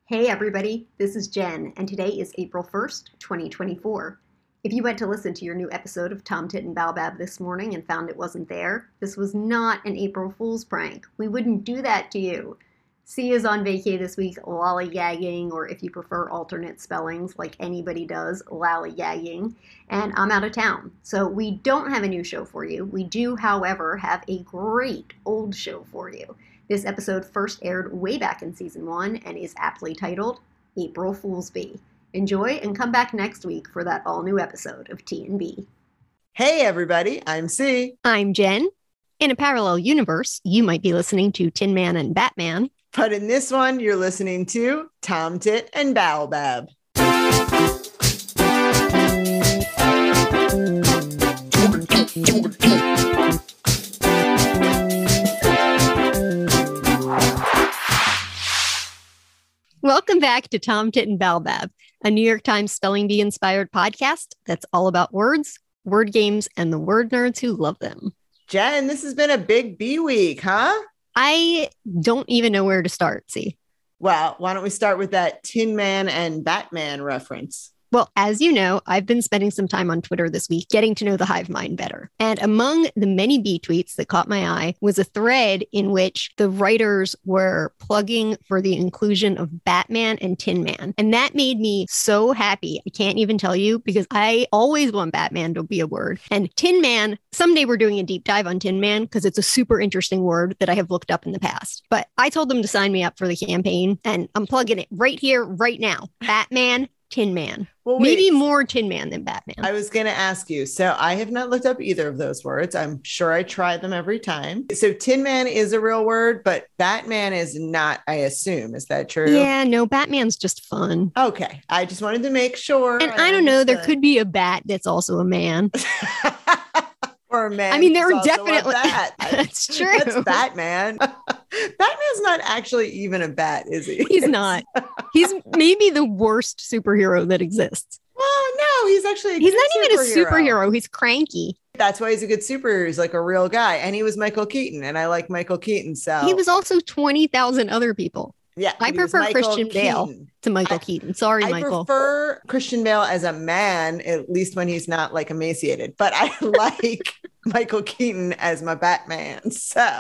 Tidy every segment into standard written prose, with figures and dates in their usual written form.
Hey everybody, this is Jen, and today is April 1st, 2024. If you went to listen to your new episode of Tom Tit and Baobab this morning and found it wasn't there, this was not an April Fool's prank. We wouldn't do that to you. C is on vacay this week, lollygagging, or if you prefer alternate spellings like anybody does, lallygagging, and I'm out of town. So we don't have a new show for you. We do, however, have a great old show for you. This episode first aired way back in season 1 and is aptly titled April Fool's Bee. Enjoy and come back next week for that all-new episode of T&B. Hey everybody, I'm C. I'm Jen. In a parallel universe, you might be listening to Tin Man and Batman. But in this one, you're listening to Tom Tit and Baobab. Welcome back to Tom Tit and Baobab, a New York Times spelling bee inspired podcast that's all about words, word games, and the word nerds who love them. Jen, this has been a big bee week, huh? I don't even know where to start, see. Well, why don't we start with that Tin Man and Batman reference? Well, as you know, I've been spending some time on Twitter this week getting to know the hive mind better. And among the many bee tweets that caught my eye was a thread in which the writers were plugging for the inclusion of Batman and Tin Man. And that made me so happy. I can't even tell you because I always want Batman to be a word. And Tin Man, someday we're doing a deep dive on Tin Man because it's a super interesting word that I have looked up in the past. But I told them to sign me up for the campaign and I'm plugging it right here, right now. Batman, Tin Man. Well, maybe more Tin Man than Batman. I was going to ask you. So I have not looked up either of those words. I'm sure I try them every time. So Tin Man is a real word, but Batman is not, I assume. Is that true? Yeah, no, Batman's just fun. Okay. I just wanted to make sure. And I don't know, there could be a bat that's also a man. Or a man. I mean, there are definitely. That's true. That's Batman. Batman's not actually even a bat, is he? He's not. He's maybe the worst superhero that exists. Well, no, he's actually he's not even a superhero. He's cranky. That's why he's a good superhero. He's like a real guy. And he was Michael Keaton. And I like Michael Keaton. So he was also 20,000 other people. Yeah. I prefer Christian Bale to Michael Keaton. Sorry, Michael. I prefer Christian Bale as a man, at least when he's not like emaciated. But I like Michael Keaton as my Batman. So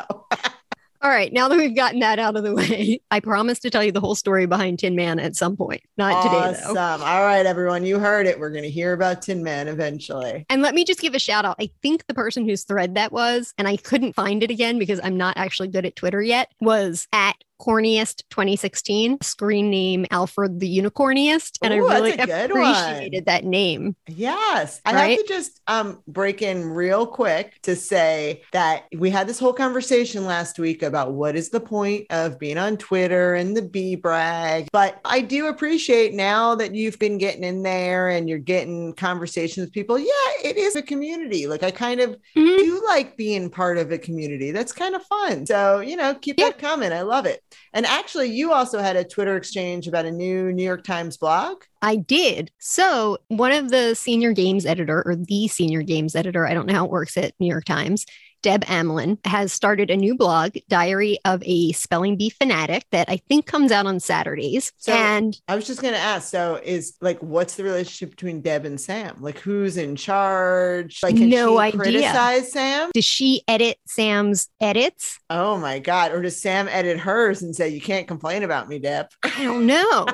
all right, now that we've gotten that out of the way, I promise to tell you the whole story behind Tin Man at some point. Not today, though. Awesome. All right, everyone, you heard it. We're going to hear about Tin Man eventually. And let me just give a shout out. I think the person whose thread that was, and I couldn't find it again because I'm not actually good at Twitter yet, was at Corniest 2016, screen name Alfred the Unicorniest. And I really appreciated that name. Yes. I have to just break in real quick to say that we had this whole conversation last week about what is the point of being on Twitter and the bee brag. But I do appreciate now that you've been getting in there and you're getting conversations with people. Yeah, it is a community. Like I kind of do like being part of a community. That's kind of fun. So, keep that coming. I love it. And actually, you also had a Twitter exchange about a new New York Times blog. I did. So one of the senior games editor or the senior games editor, I don't know how it works at New York Times, Deb Amlin, has started a new blog, Diary of a Spelling Bee Fanatic, that I think comes out on Saturdays. So and I was just going to ask, so is like, what's the relationship between Deb and Sam? Like who's in charge? Like, can no she idea. Criticize Sam? Does she edit Sam's edits? Oh my God. Or does Sam edit hers and say, you can't complain about me, Deb? I don't know.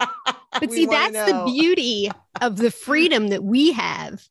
But see, that's the beauty of the freedom that we have,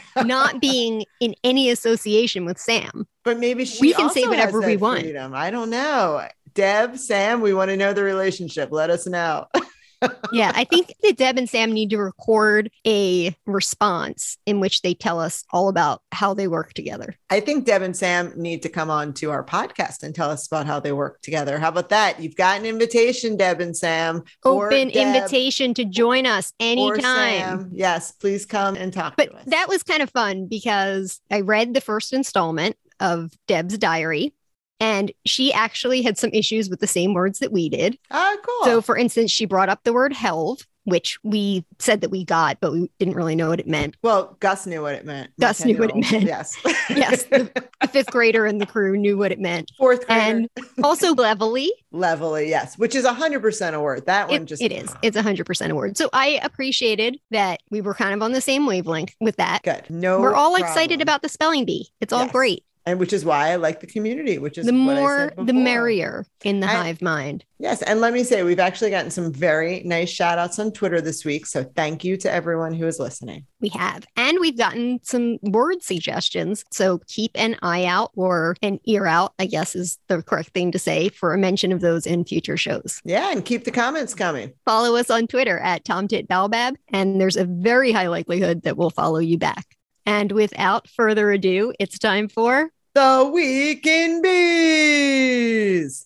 not being in any association with Sam. But maybe we can say whatever we want. Freedom. I don't know. Deb, Sam, we want to know the relationship. Let us know. Yeah, I think that Deb and Sam need to record a response in which they tell us all about how they work together. I think Deb and Sam need to come on to our podcast and tell us about how they work together. How about that? You've got an invitation, Deb and Sam. Open invitation to join us anytime. Yes, please come and talk to us. But that was kind of fun because I read the first installment of Deb's diary. And she actually had some issues with the same words that we did. Oh, cool. So, for instance, she brought up the word helve. which we said that we got, but we didn't really know what it meant. Well, Gus knew what it meant. Gus knew what it meant. Yes. Yes. The fifth grader in the crew knew what it meant. Fourth grader. And also levelly. Levelly, yes, which is 100% a word. That one It is. It's 100% a word. So I appreciated that we were kind of on the same wavelength with that. Good. No, we're all problem. Excited about the spelling bee. It's all great. And which is why I like the community, which is the what I more, said before. the merrier in the hive mind. Yes. And let me say, we've actually gotten some very nice shout outs on Twitter this week. So thank you to everyone who is listening. We have. And we've gotten some word suggestions. So keep an eye out, or an ear out, I guess is the correct thing to say, for a mention of those in future shows. Yeah. And keep the comments coming. Follow us on Twitter at TomTitBalbab. And there's a very high likelihood that we'll follow you back. And without further ado, it's time for The Week in Bees.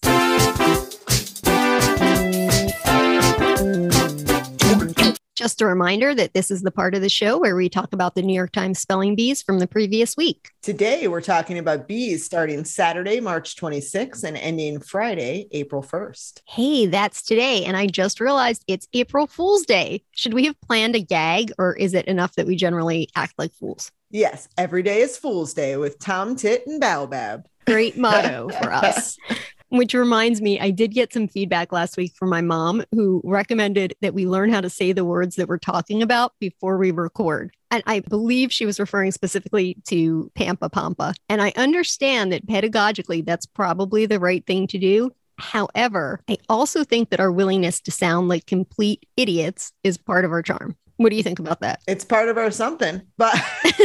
Just a reminder that this is the part of the show where we talk about the New York Times spelling bees from the previous week. Today, we're talking about bees starting Saturday, March 26th and ending Friday, April 1st. Hey, that's today. And I just realized it's April Fool's Day. Should we have planned a gag, or is it enough that we generally act like fools? Yes, every day is Fool's Day with Tom, Tit, and Baobab. Great motto for us. Which reminds me, I did get some feedback last week from my mom, who recommended that we learn how to say the words that we're talking about before we record. And I believe she was referring specifically to Pampa Pampa. And I understand that pedagogically, that's probably the right thing to do. However, I also think that our willingness to sound like complete idiots is part of our charm. What do you think about that? It's part of our something, but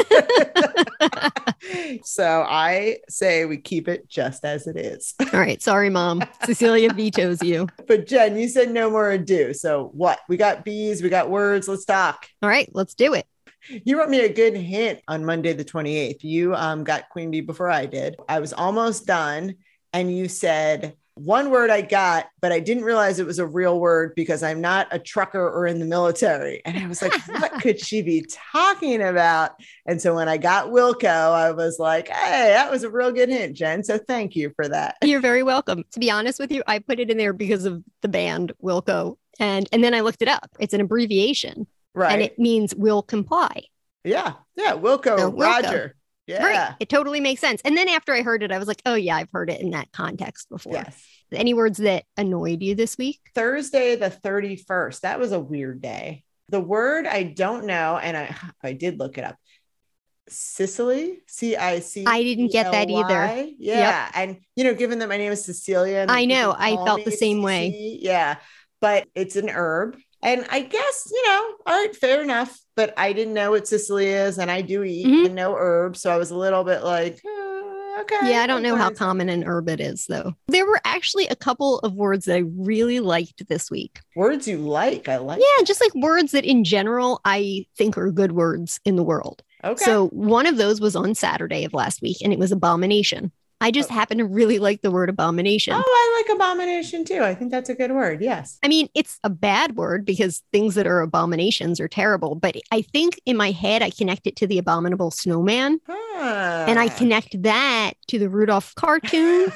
so I say we keep it just as it is. All right. Sorry, Mom. Cecilia vetoes you. But Jen, you said no more ado. So what? We got bees, we got words. Let's talk. All right, let's do it. You wrote me a good hint on Monday, the 28th. You got Queen Bee before I did. I was almost done. And you said, one word I got, but I didn't realize it was a real word because I'm not a trucker or in the military. And I was like, what could she be talking about? And so when I got Wilco, I was like, hey, that was a real good hint, Jen. So thank you for that. You're very welcome. To be honest with you, I put it in there because of the band Wilco. And then I looked it up. It's an abbreviation. Right. And it means will comply. Yeah. Yeah. Wilco, So, Wilco. Roger. Yeah. Right. It totally makes sense. And then after I heard it, I was like, oh, yeah, I've heard it in that context before. Yes. Any words that annoyed you this week? Thursday, the 31st. That was a weird day. The word I don't know, and I did look it up. Sicily, C-I-C. I didn't get that either. Yeah. Yep. And, given that my name is Cecilia. I know. I felt the same way. Yeah. But it's an herb. And I guess, all right, fair enough. But I didn't know what Sicily is, and I do eat and know herbs. So I was a little bit like, okay. Yeah, I don't know how common an herb it is, though. There were actually a couple of words that I really liked this week. Words you like? I like. Yeah, just like words that in general I think are good words in the world. Okay. So one of those was on Saturday of last week, and it was abomination. I just happen to really like the word abomination. Oh, I like abomination too. I think that's a good word. Yes. I mean, it's a bad word because things that are abominations are terrible. But I think in my head, I connect it to the abominable snowman. And I connect that to the Rudolph cartoon.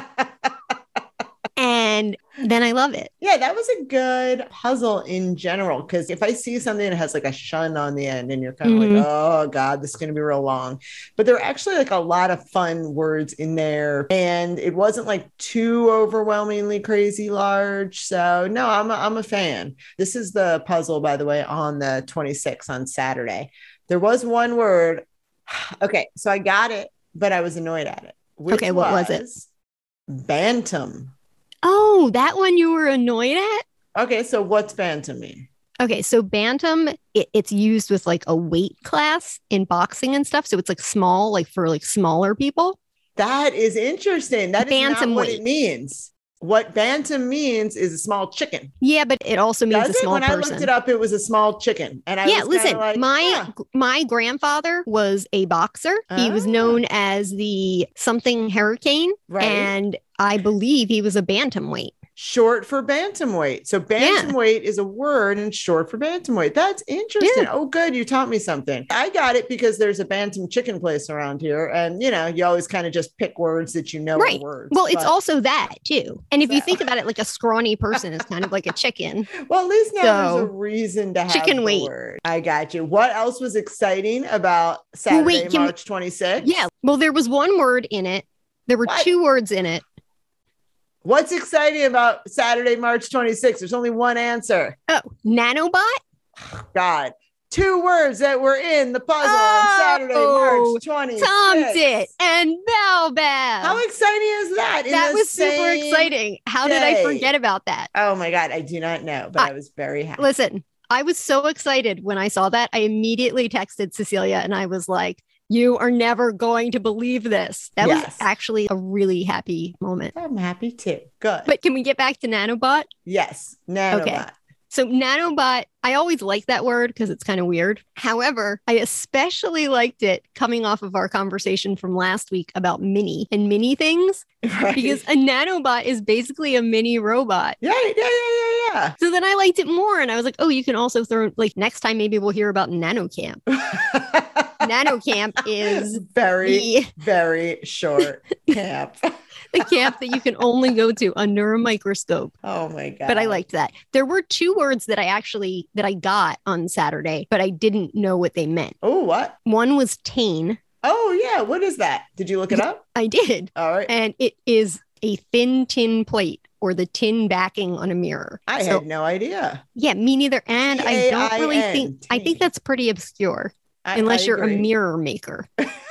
And then I love it. Yeah, that was a good puzzle in general. Because if I see something that has like a shun on the end and you're kind of like, oh God, this is going to be real long. But there are actually like a lot of fun words in there. And it wasn't like too overwhelmingly crazy large. So no, I'm a fan. This is the puzzle, by the way, on the 26th on Saturday. There was one word. Okay, so I got it, but I was annoyed at it. Okay, what was it? Bantam. Oh, that one you were annoyed at? Okay, so what's bantam mean? Okay, so bantam, it's used with like a weight class in boxing and stuff. So it's like small, like for like smaller people. That is interesting. That is not what weight. It means. What bantam means is a small chicken. Yeah, but it also means a small person. When I looked it up, it was a small chicken. And I was listen, like, my grandfather was a boxer. He was known as the something hurricane. Right. And I believe he was a bantamweight. short for bantamweight. So bantamweight is a word and short for bantamweight. That's interesting. Yeah. Oh, good. You taught me something. I got it because there's a bantam chicken place around here. And, you know, you always kind of just pick words that you know are words. Well, it's also that too. And if you think about it, like a scrawny person is kind of like a chicken. Well, at least now there's a reason to have chicken the weight. Word. I got you. What else was exciting about Saturday, March 26th? Yeah. Well, there was one word in it. There were two words in it. What's exciting about Saturday, March 26th? There's only one answer. Oh, nanobot? God. 2 words that were in the puzzle on Saturday, March 26th. Tomtit and Baobab. How exciting is that? That was super exciting. How did I forget about that? Oh my God. I do not know, but I was very happy. Listen, I was so excited when I saw that. I immediately texted Cecilia and I was like, you are never going to believe this. That was actually a really happy moment. I'm happy too. Good. But can we get back to nanobot? Yes. Nanobot. Okay. So nanobot, I always like that word because it's kind of weird. However, I especially liked it coming off of our conversation from last week about mini and mini things. Right. Because a nanobot is basically a mini robot. Yeah. So then I liked it more. And I was like, oh, you can also throw, like, next time maybe we'll hear about NanoCamp. NanoCamp is very short camp. The camp that you can only go to under a microscope. Oh my God. But I liked that. There were 2 words that I got on Saturday, but I didn't know what they meant. Oh, what? One was tane. Oh yeah. What is that? Did you look it up? I did. All right. And it is a thin tin plate or the tin backing on a mirror. I had no idea. Yeah, me neither. And I don't really think, I think that's pretty obscure. Unless you're a mirror maker.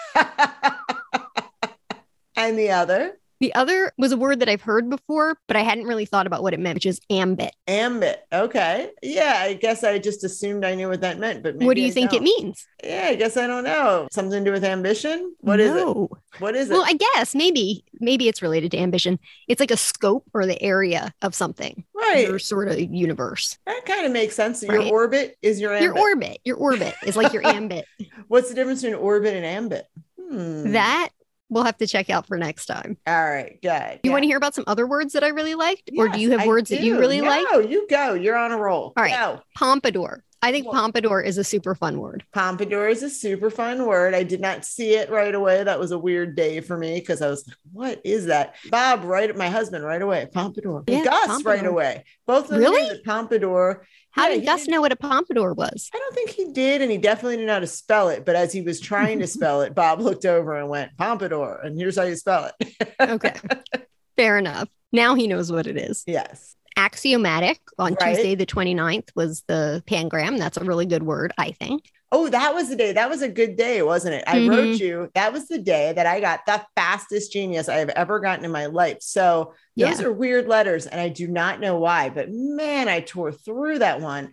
And the other? The other was a word that I've heard before, but I hadn't really thought about what it meant, which is ambit. Ambit. Okay. Yeah, I guess I just assumed I knew what that meant, but maybe what do you think it means? Yeah, I guess I don't know. Something to do with ambition? What is it? What is it? Well, I guess maybe it's related to ambition. It's like a scope or the area of something. Right. Your sort of universe. That kind of makes sense. Right? Your orbit is your ambit. Your orbit is like your ambit. What's the difference between orbit and ambit? That we'll have to check out for next time. All right, good. You want to hear about some other words that I really liked? Yes, or do you have words that you really like? No, you go. You're on a roll. All right. Go. Pompadour. I think pompadour is a super fun word. Pompadour is a super fun word. I did not see it right away. That was a weird day for me because I was like, what is that? Bob, my husband, right away. Pompadour. Yeah, Gus, pompadour. Right away. Both of them really? Pompadour. How did Gus know what a pompadour was? I don't think he did, and he definitely didn't know how to spell it. But as he was trying to spell it, Bob looked over and went, pompadour, and here's how you spell it. Okay, fair enough. Now he knows what it is. Yes. Axiomatic on Tuesday, the 29th, was the pangram. That's a really good word, I think. Oh, that was the day. That was a good day, wasn't it? I wrote you. That was the day that I got the fastest genius I have ever gotten in my life. So those are weird letters, and I do not know why, but man, I tore through that one.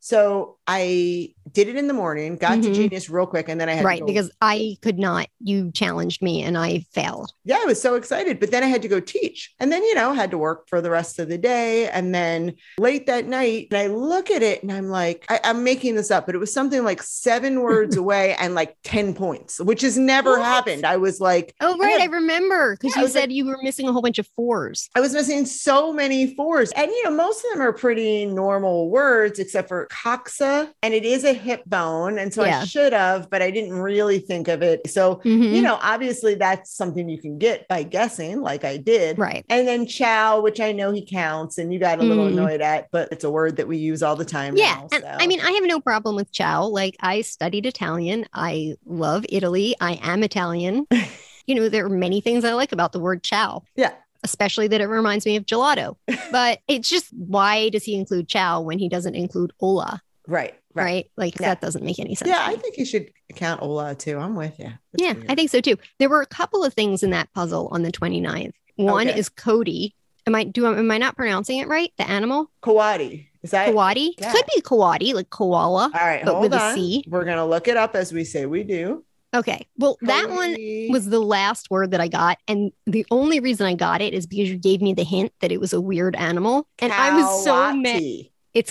So I did it in the morning, got to Genius real quick, and then I had to go. Because I could not. You challenged me and I failed. Yeah, I was so excited, but then I had to go teach, and then had to work for the rest of the day, and then late that night, and I look at it and I'm like, I'm making this up, but it was something like 7 words away and like 10 points, which has never happened. I was like, oh right, I remember because you said you were missing a whole bunch of 4s. I was missing so many 4s, and most of them are pretty normal words except for coxa, and it is a hip bone. And so I should have, but I didn't really think of it. So, obviously that's something you can get by guessing like I did. Right. And then chow, which I know he counts and you got a little annoyed at, but it's a word that we use all the time. Yeah. Now, and I mean, I have no problem with chow. Like I studied Italian. I love Italy. I am Italian. There are many things I like about the word chow. Yeah. Especially that it reminds me of gelato. But it's just, why does he include chow when he doesn't include ola? Right? Like that doesn't make any sense. Yeah, I think you should count ola too. I'm with you. That's weird. I think so too. There were a couple of things in that puzzle on the 29th. One is Cody. Am I not pronouncing it right? The animal? Coati. Is that Coati? Yeah. Could be Coati, like koala. All right, but hold with on. A C. We're gonna look it up as we say we do. Okay. Well, that one was the last word that I got. And the only reason I got it is because you gave me the hint that it was a weird animal. And I was so mad. It's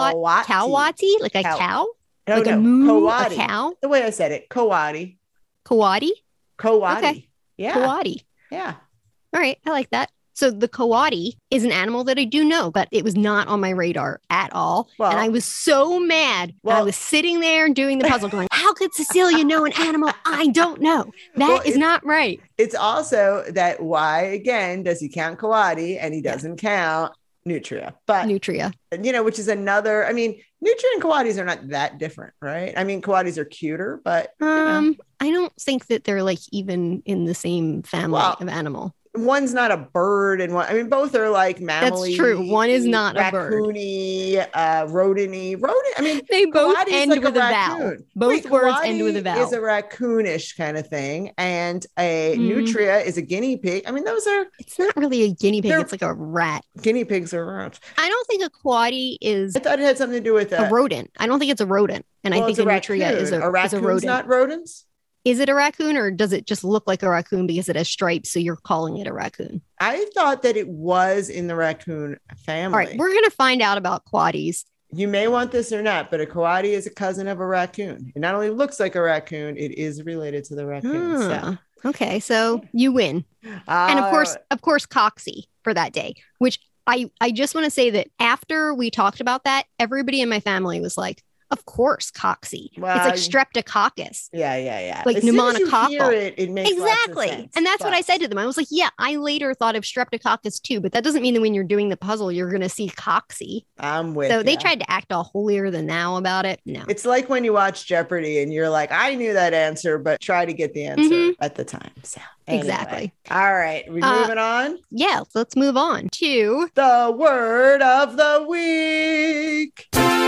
Kawati, like a cow? No, like no. a moo, Coati. a cow? The way I said it. Coati. Coati? Coati. Okay. Yeah. Coati. Yeah. All right. I like that. So the coati is an animal that I do know, but it was not on my radar at all. Well- and I was so mad. Well- I was sitting there doing the puzzle going, how could Cecilia know an animal I don't know? That is not right. It's also that why, again, does he count coati and he doesn't count nutria? But, Nutria. which is another, I mean, nutria and coatis are not that different, right? I mean, coatis are cuter, but, I don't think that they're like even in the same family of animal. one's not a bird and one, I mean, both are like mammally. That's true. One is not a bird. Raccoony, rodent-y. I mean, They both coati is end like with a vowel. raccoon. Both words coati end with a vowel. is a raccoonish kind of thing. And a Mhm. nutria is a guinea pig. I mean, those are It's not really a guinea pig. They're- It's like a rat. guinea pigs are rats. I don't think a coati is I thought it had something to do with a rodent. I don't think it's a rodent. And I well, think it's a nutria is a raccoon's rodent. not rodents. Is it a raccoon or does it just look like a raccoon because it has stripes? So you're calling it a raccoon. I thought that it was in the raccoon family. All right. We're going to find out about coatis. You may want this or not, but a coati is a cousin of a raccoon. It not only looks like a raccoon, it is related to the raccoon. Ah, okay. So you win. And of course, Coxie for that day, which I just want to say that after we talked about that, everybody in my family was like, of course, Coxie. Well, it's like streptococcus. Yeah. Like as soon as you pneumococcal. hear it, it makes lots of Exactly. sense, And that's what I but- said to them. I was like, yeah, I later thought of streptococcus too, but that doesn't mean that when you're doing the puzzle, you're going to see Coxie. I'm with So they ya. tried to act all holier than thou about it. No. It's like when you watch Jeopardy and you're like, I knew that answer, but try to get the answer Mhm. at the time. So anyway. Exactly. All right. We moving on? Yeah, let's move on to The word of the week.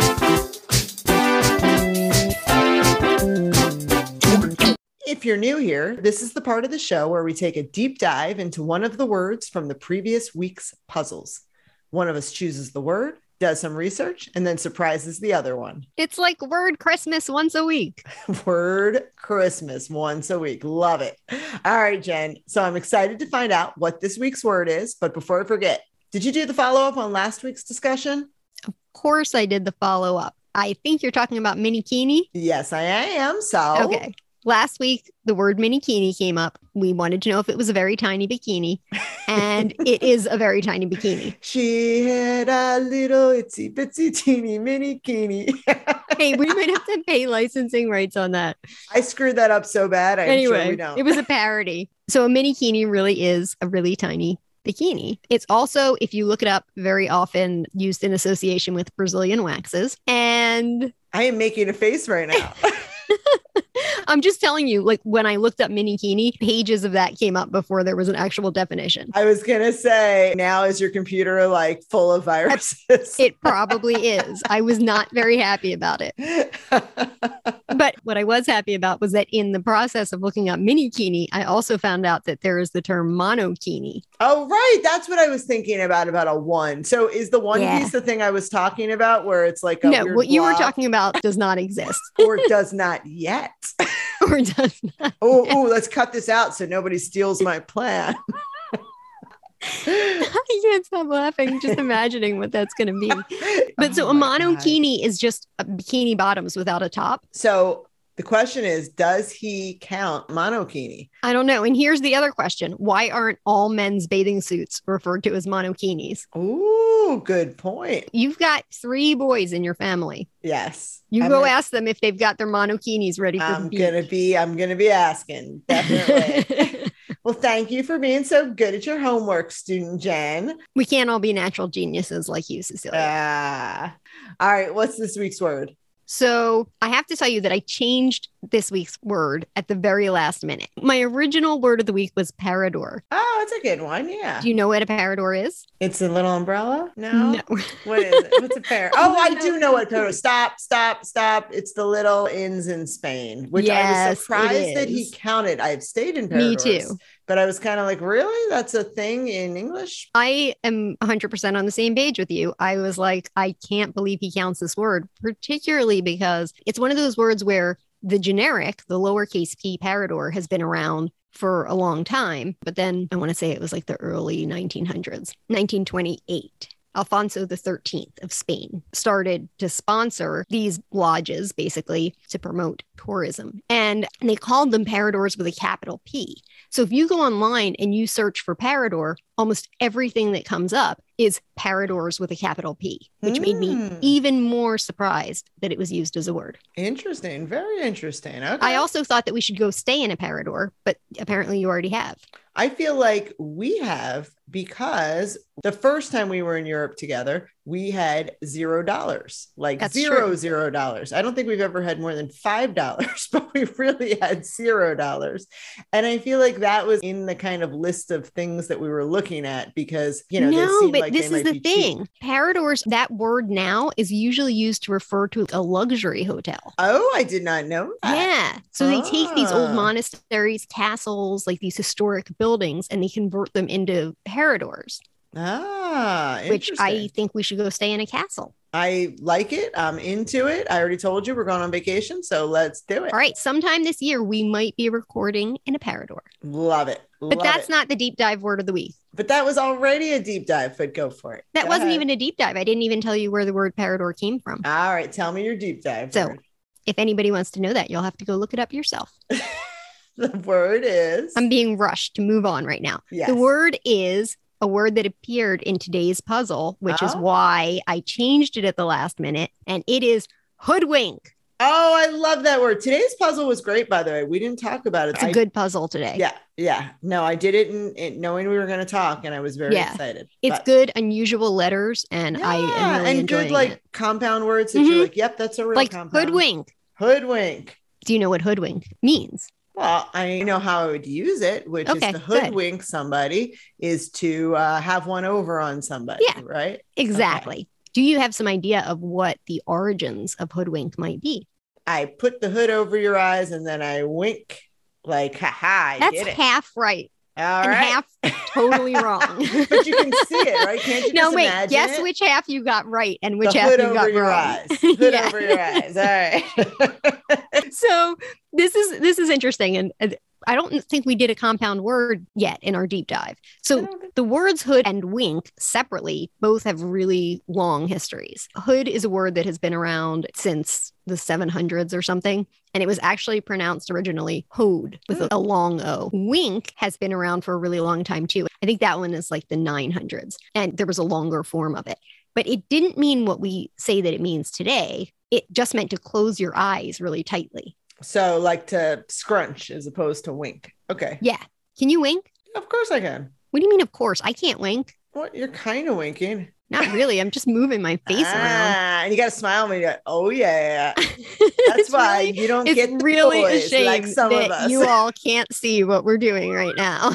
If you're new here, this is the part of the show where we take a deep dive into one of the words from the previous week's puzzles. One of us chooses the word, does some research, and then surprises the other one. it's like word Christmas once a week. Word Christmas once a week. Love it. All right, Jen. So I'm excited to find out what this week's word is. But before I forget, did you do the follow up on last week's discussion? Of course, I did the follow up. I think you're talking about minikini. Yes, I am. So, Okay. Last week, the word minikini came up. We wanted to know if it was a very tiny bikini, and it is a very tiny bikini. She had a little itsy bitsy teeny mini kini. Hey, we might have to pay licensing rights on that. I screwed that up so bad. I'm sure we Anyway, don't. it was a parody. So a minikini really is a really tiny bikini. It's also, if you look it up, very often used in association with Brazilian waxes. And I am making a face right now. I'm just telling you, like when I looked up minikini, pages of that came up before there was an actual definition. I was going to say, now is your computer like full of viruses? It probably is. I was not very happy about it. But what I was happy about was that in the process of looking up minikini, I also found out that there is the term monokini. Oh, right. That's what I was thinking about a one. So is the one Yeah. piece the thing I was talking about where it's like a No, weird what you were blob, talking about does not exist. or does not yet? Or does not. Oh, let's cut this out so nobody steals my plan. I can't stop laughing just imagining what that's going to be. But so Oh a my God. monokini is just a bikini bottoms without a top. So the question is, does he count monokini? I don't know. And here's the other question. Why aren't all men's bathing suits referred to as monokinis? Ooh, good point. You've got 3 boys in your family. Yes. You I'm go gonna- ask them if they've got their monokinis ready for I'm the gonna be asking. Definitely. beach. Well, thank you for being so good at your homework, student Jen. We can't all be natural geniuses like you, Cecilia. All right, what's this week's word? So I have to tell you that I changed this week's word at the very last minute. My original word of the week was parador. Oh, it's a good one. Yeah. Do you know what a parador is? It's a little umbrella? No. No. What is it? What's a pair? Oh, I do know what pair. Stop. It's the little inns in Spain, which I Yes, was it surprised that he is. counted. I've stayed in Me paradors. too. But I was kind of like, really? That's a thing in English? I am 100% on the same page with you. I was like, I can't believe he counts this word, particularly because it's one of those words where the generic, the lowercase p parador, has been around for a long time. But then I want to say it was like the early 1900s, 1928. Alfonso XIII of Spain started to sponsor these lodges basically to promote tourism. And they called them paradors with a capital P. So if you go online and you search for parador, almost everything that comes up is paradors with a capital P, which made me even more surprised that it was used as a word. Interesting. Very interesting. Okay. I also thought that we should go stay in a parador, but apparently you already have. I feel like we have, because the first time we were in Europe together, we had $0, like That's $0. I don't think we've ever had more than $5, but we really had $0. And I feel like that was in the kind of list of things that we were looking at because, they seem but like this they is might the be thing. cheap. Paradors, that word now is usually used to refer to a luxury hotel. Oh, I did not know that. Yeah. So they take these old monasteries, castles, like these historic buildings, and they convert them into paradors. Which I think we should go stay in a castle. I like it. I'm into it. I already told you we're going on vacation, so let's do it. All right. Sometime this year, we might be recording in a parador. Love it. But that's not the deep dive word of the week. But that was already a deep dive, but go for it. That wasn't even a deep dive. I didn't even tell you where the word parador came from. All right. Tell me your deep dive So word. If anybody wants to know that, you'll have to go look it up yourself. The word is... I'm being rushed to move on right now. Yes. The word is a word that appeared in today's puzzle, which is why I changed it at the last minute. And it is hoodwink. Oh, I love that word. Today's puzzle was great, by the way. We didn't talk about it. It's a good puzzle today. Yeah. No, I did it in knowing we were going to talk, and I was very excited. It's good, unusual letters, and I am really enjoying good, like, it. Compound words that you're like, yep, that's a real compound. Like hoodwink. Hoodwink. Do you know what hoodwink means? Well, I know how I would use it, which is to hoodwink somebody is to have one over on somebody, right? Exactly. Okay. Do you have some idea of what the origins of hoodwink might be? I put the hood over your eyes and then I wink like, haha, I did it. That's half right. All and right. half totally wrong. But you can see it, right? Can't you just imagine guess it? which half you got right and which the half hood you over got your wrong. eyes. Hood over your eyes. All right. So this is interesting. And I don't think we did a compound word yet in our deep dive. So the words hood and wink separately both have really long histories. Hood is a word that has been around since the 700s or something. And it was actually pronounced originally hood with a long O. Wink has been around for a really long time too. I think that one is like the 900s. And there was a longer form of it. But it didn't mean what we say that it means today. It just meant to close your eyes really tightly. So like to scrunch as opposed to wink. Okay. Yeah. Can you wink? Of course I can. What do you mean, of course? I can't wink. What? You're kind of winking. Not really. I'm just moving my face around. And you got to smile when you go, oh, yeah. That's why really, you don't get the really toys a shame like some that of us. You all can't see what we're doing right now.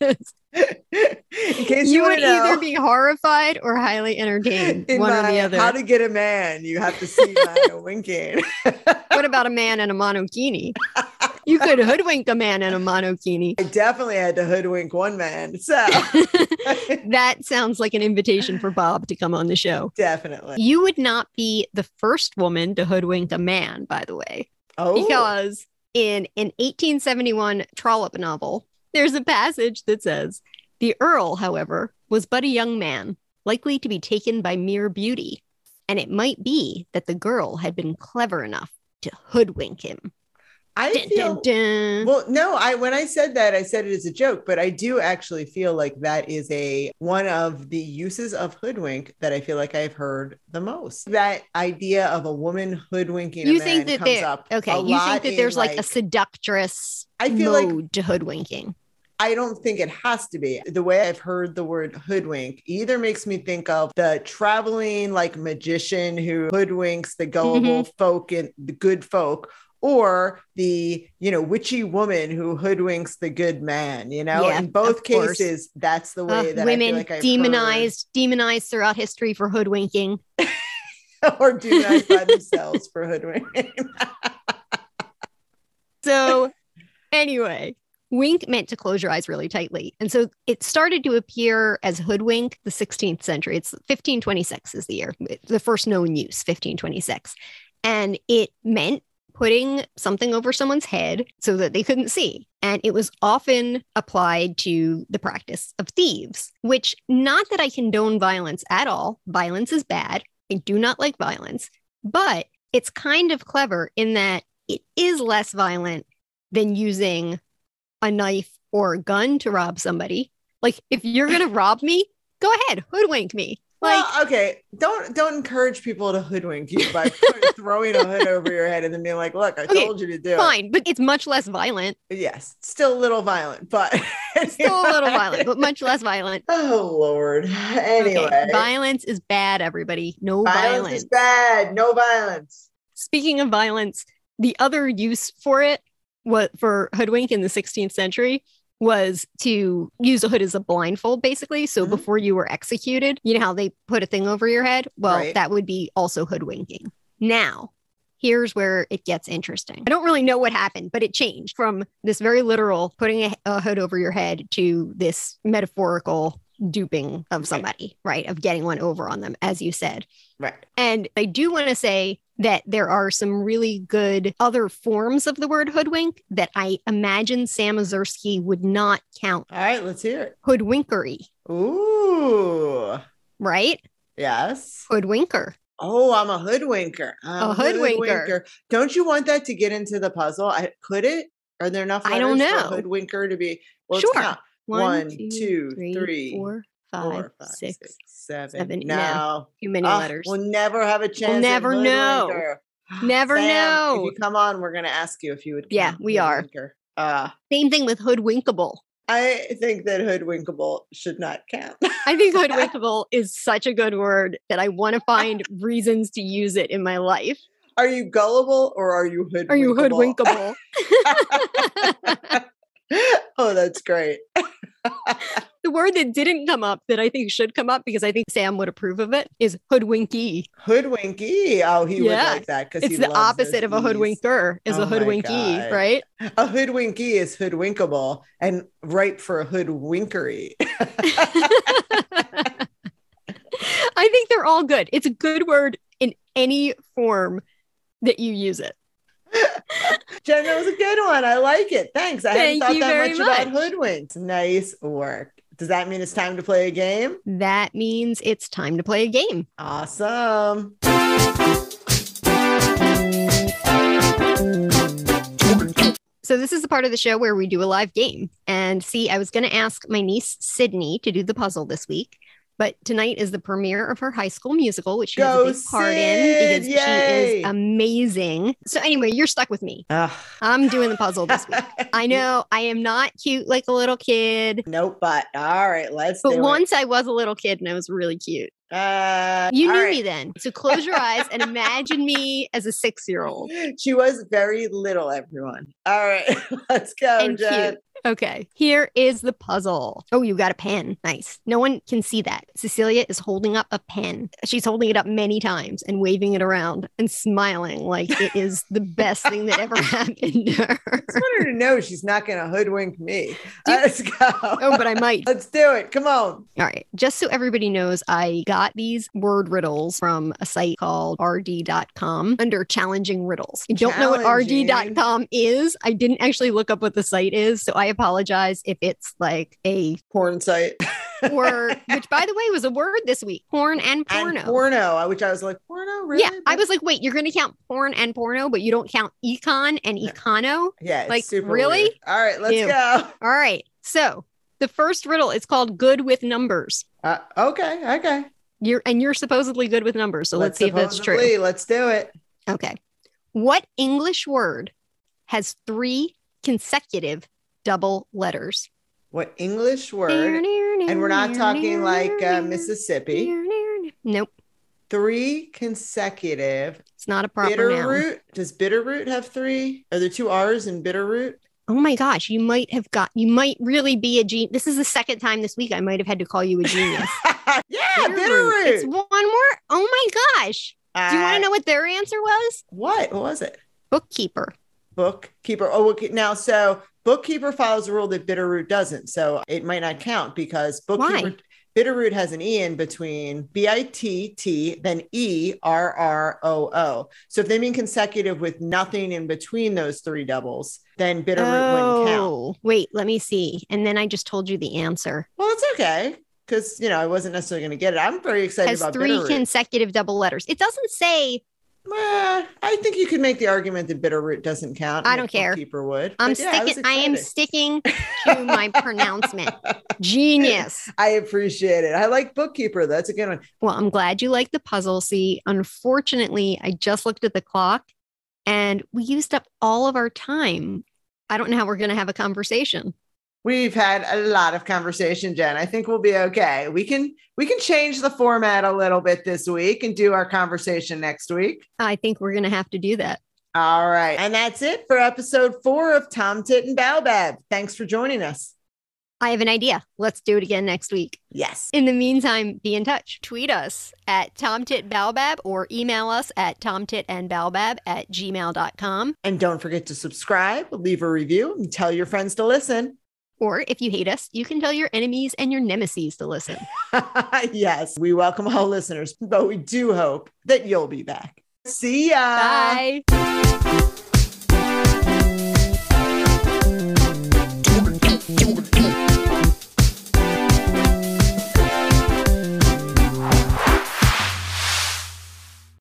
In case you want would to know, either be horrified or highly entertained. in one or my the other. How to Get a Man, you have to see my winking. What about a man in a monokini? You could hoodwink a man in a monokini. I definitely had to hoodwink one man. So that sounds like an invitation for Bob to come on the show. Definitely. You would not be the first woman to hoodwink a man, by the way. Oh. Because in an 1871 Trollope novel, there's a passage that says, "The Earl, however, was but a young man, likely to be taken by mere beauty, and it might be that the girl had been clever enough to hoodwink him." I feel, well, no, when I said that, I said it as a joke, but I do actually feel like that is one of the uses of hoodwink that I feel like I've heard the most. That idea of a woman hoodwinking you a man think that comes up okay, a you lot think that there's like a seductress I feel mode to hoodwinking. I don't think it has to be. The way I've heard the word hoodwink either makes me think of the traveling like magician who hoodwinks the gullible folk and the good folk, or the, witchy woman who hoodwinks the good man, Yeah, in both cases, that's the way that women I feel like demonized throughout history for hoodwinking. or demonized by themselves for hoodwinking. So anyway, wink meant to close your eyes really tightly. And so it started to appear as hoodwink the 16th century. It's 1526 is the year, the first known use, 1526. And it meant putting something over someone's head so that they couldn't see. And it was often applied to the practice of thieves, which, not that I condone violence at all. Violence is bad. I do not like violence, but it's kind of clever in that it is less violent than using a knife or a gun to rob somebody. Like, if you're going to rob me, go ahead, hoodwink me. Well, okay. Don't encourage people to hoodwink you by throwing a hood over your head and then being like, look, I told you to do it. Fine, but it's much less violent. Yes, still a little violent, but still a little violent, but much less violent. Oh, Lord. Anyway. Okay. Violence is bad, everybody. No violence. Violence is bad. No violence. Speaking of violence, the other use for it, for hoodwink in the 16th century, was to use a hood as a blindfold, basically. So before you were executed, you know how they put a thing over your head? Well, that would be also hoodwinking. Now, here's where it gets interesting. I don't really know what happened, but it changed from this very literal putting a hood over your head to this metaphorical duping of somebody, right? Of getting one over on them, as you said. Right. And I do want to say that there are some really good other forms of the word hoodwink that I imagine Sam Ozersky would not count. All right, let's hear it. Hoodwinkery. Ooh. Right? Yes. Hoodwinker. Oh, I'm a hoodwinker. I'm a hoodwinker. Don't you want that to get into the puzzle? Could it? Are there enough letters I don't know. for hoodwinker to be? Well, sure. Count. 1, 2, 3, 4, 5, 6, 7. No. Too many letters. We'll never have a chance. We'll never know. Never Sam, know. If you come on, we're going to ask you if you would. Yeah, we are. Same thing with hoodwinkable. I think that hoodwinkable should not count. I think hoodwinkable is such a good word that I want to find reasons to use it in my life. Are you gullible or are you hoodwinkable? Are you hoodwinkable? Oh, that's great. The word that didn't come up that I think should come up because I think Sam would approve of it is hoodwinky. Hoodwinky. Oh, he would like that because it's the opposite of a hoodwinker is a hoodwinky, right? A hoodwinky is hoodwinkable and ripe for a hoodwinkery. I think they're all good. It's a good word in any form that you use it. Jen, that was a good one. I like it. Thanks. I hadn't thought that much about hoodwinks. Nice work. Does that mean it's time to play a game? That means it's time to play a game. Awesome. So this is the part of the show where we do a live game. And see, I was going to ask my niece, Sydney, to do the puzzle this week. But tonight is the premiere of her High School Musical, which she has a big part in because she is amazing. So anyway, you're stuck with me. I'm doing the puzzle this week. I know I am not cute like a little kid. Nope, but all right, let's do it. But once I was a little kid and I was really cute. You knew me then. So close your eyes and imagine me as a 6-year-old. She was very little, everyone. All right, let's go, and Jen. Cute. Okay, here is the puzzle. Oh, you got a pen. Nice. No one can see that. Cecilia is holding up a pen. She's holding it up many times and waving it around and smiling like it is the best thing that ever happened to her. I just want her to know she's not going to hoodwink me. Let's go. Oh, but I might. Let's do it. Come on. All right. Just so everybody knows, I got these word riddles from a site called rd.com under challenging riddles. I don't know what rd.com is. I didn't actually look up what the site is, so I apologize if it's like a porn site. Or, which by the way was a word this week, porn and porno. And porno, which I was like, porno, really? Yeah, I was like, wait, you're going to count porn and porno, but you don't count econ and econo? Yeah, it's like super really? Weird. All right, let's go. All right, so the first riddle is called "Good with Numbers." Okay. You're supposedly good with numbers, so let's see if that's true. Let's do it. Okay, what English word has 3 consecutive double letters? What English word? And we're not talking like Mississippi. Nope. 3 consecutive. It's not a proper noun. Bitterroot. Does bitterroot have 3? Are there 2 R's in bitterroot? Oh my gosh, you might really be a genius. This is the second time this week I might have had to call you a genius. Yeah, bitterroot. It's one more. Oh my gosh. Do you want to know what their answer was? What was it? Bookkeeper. Bookkeeper. Oh, okay. Now, so bookkeeper follows a rule that bitterroot doesn't. So it might not count because bookkeeper. Why? Bitterroot has an E in between BITT, then ERROO. So if they mean consecutive with nothing in between those 3 doubles, then bitterroot wouldn't count. Wait, let me see. And then I just told you the answer. Well, it's okay. Because, I wasn't necessarily going to get it. I'm very excited about bitterroot. Has 3 consecutive double letters. It doesn't say I think you could make the argument that Bitterroot doesn't count. I don't care. Bookkeeper would. I am sticking to my pronouncement. Genius. I appreciate it. I like Bookkeeper. That's a good one. Well, I'm glad you like the puzzle. See, unfortunately, I just looked at the clock and we used up all of our time. I don't know how we're going to have a conversation. We've had a lot of conversation, Jen. I think we'll be okay. We can change the format a little bit this week and do our conversation next week. I think we're going to have to do that. All right. And that's it for episode 4 of Tom Tit and Baobab. Thanks for joining us. I have an idea. Let's do it again next week. Yes. In the meantime, be in touch. Tweet us at TomTitBaobab or email us at tomtitandbaobab@gmail.com. And don't forget to subscribe, leave a review, and tell your friends to listen. Or if you hate us, you can tell your enemies and your nemesis to listen. Yes, we welcome all listeners, but we do hope that you'll be back. See ya. Bye.